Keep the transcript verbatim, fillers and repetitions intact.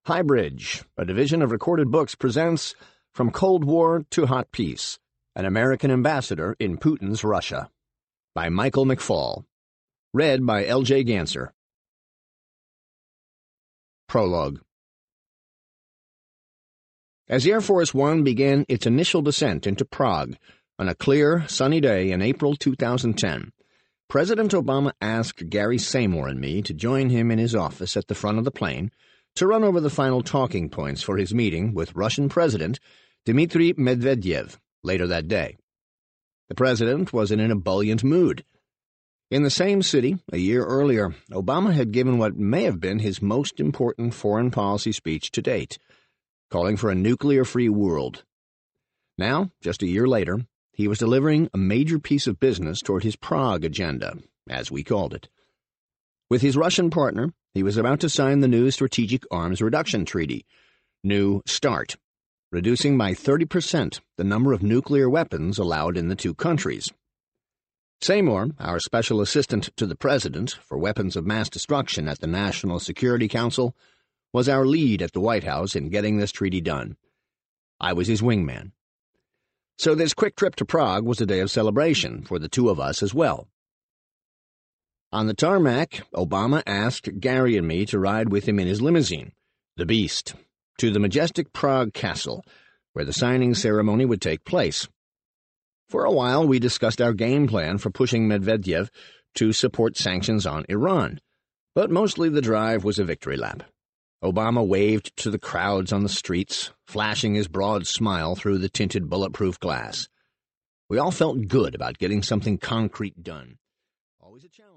Highbridge, a division of Recorded Books, presents From Cold War to Hot Peace, An American Ambassador in Putin's Russia, by Michael McFall. Read by L J Ganser. Prologue. As Air Force One began its initial descent into Prague on a clear, sunny day in April two thousand ten, President Obama asked Gary Seymour and me to join him in his office at the front of the plane to run over the final talking points for his meeting with Russian President Dmitry Medvedev later that day. The president was in an ebullient mood. In the same city, a year earlier, Obama had given what may have been his most important foreign policy speech to date, calling for a nuclear-free world. Now, just a year later, he was delivering a major piece of business toward his Prague agenda, as we called it. With his Russian partner, he was about to sign the new Strategic Arms Reduction Treaty, New START, reducing by thirty percent the number of nuclear weapons allowed in the two countries. Seymour, our special assistant to the president for weapons of mass destruction at the National Security Council, was our lead at the White House in getting this treaty done. I was his wingman. So this quick trip to Prague was a day of celebration for the two of us as well. On the tarmac, Obama asked Gary and me to ride with him in his limousine, the Beast, to the majestic Prague Castle, where the signing ceremony would take place. For a while, we discussed our game plan for pushing Medvedev to support sanctions on Iran, but mostly the drive was a victory lap. Obama waved to the crowds on the streets, flashing his broad smile through the tinted bulletproof glass. We all felt good about getting something concrete done. Always a challenge.